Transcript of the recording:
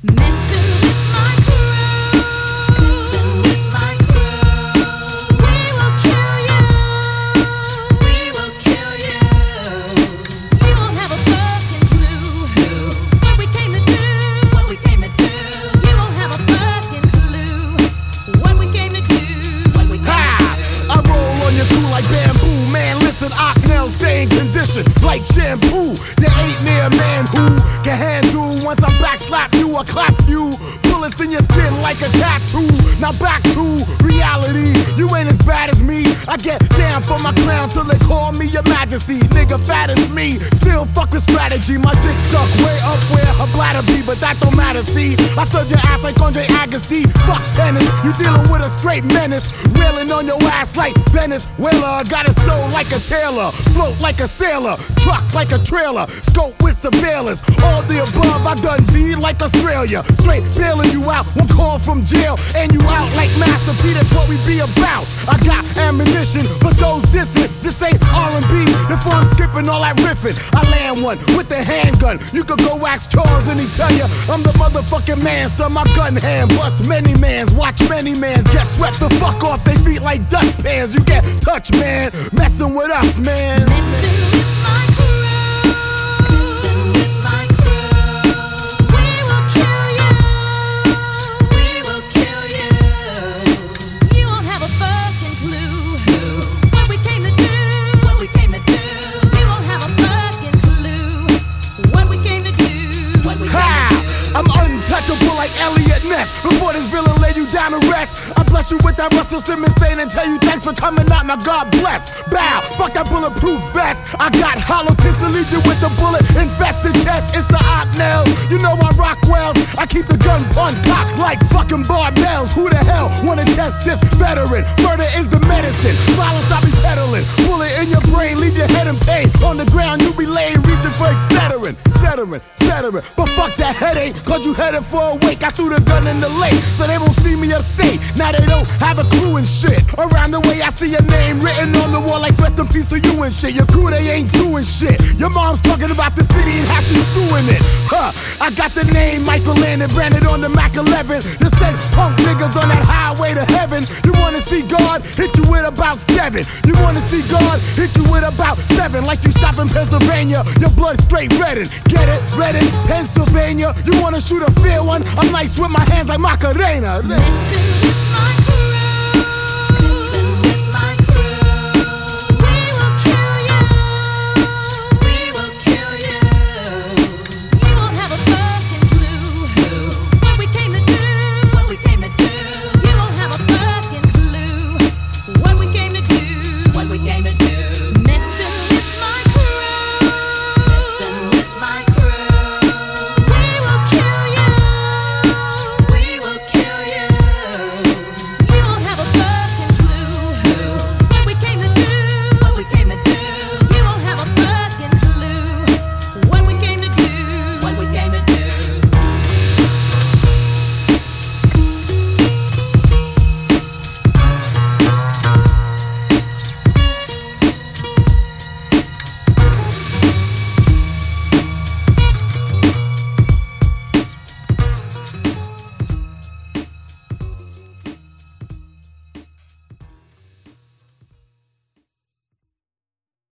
Stay in condition like shampoo. There ain't near a man who can handle. Once I backslap you, I clap you. Bullets in your skin like a tattoo. Now back to reality. You ain't as bad as me. I get down for my crown till they call me your majesty. Nigga fat as me, still fuck with strategy. My dick stuck way up where her bladder be, but that don't matter, see. I serve your ass like Andre Agassi. Fuck tennis, you dealing with a straight menace. Railing on your ass like Venezuela. Got it stole like a tailor, float like a sailor, truck like a trailer, scope with surveillance. All the above, I done D like Australia. Straight bailing you out, one call from jail, and you out like Master P. That's what we be about. I got ammunition for those dissing. This ain't R&B, before I'm skipping all that riffing. I land one with the handgun. You could go ask Charles and he tell you I'm the motherfucking man. Son, my gun hand bust many mans, watch many mans get swept the fuck off they feet like dustpans. You get touched, man, messing with us, man. Like Elliot Ness, before this villain lay you down to rest. I bless you with that Russell Simmons saying and tell you thanks for coming out. Now God bless. Bow, fuck that bulletproof vest. I got hollow tips to leave you with the bullet infested chest. It's the Ocknell, you know I rock wells. I keep the gun on cock like fucking barbells. Who the hell wanna test this veteran? Murder is the medicine, violence I be peddling. Bullet in your brain, leave your head in pain. On the ground you be laying, reaching for etc. But fuck that headache, cause you headed for a wake. I threw the gun in the lake, so they won't see me upstate. Now they don't have a clue and shit. Around the way I see your name written on the wall like rest in peace to you and shit. Your crew, they ain't doing shit. Your mom's talking about the city and how she's suing it. I got the name Michael Landon branded on the Mac 11. The same punk niggas on that highway to heaven. You wanna see God? Hit you with about 7. You wanna see God? Hit you with about 7. Like you shop in Pennsylvania, your blood straight redden. Get it? Redden, Pennsylvania. You wanna shoot a fair one? I'm nice with my hands like Macarena.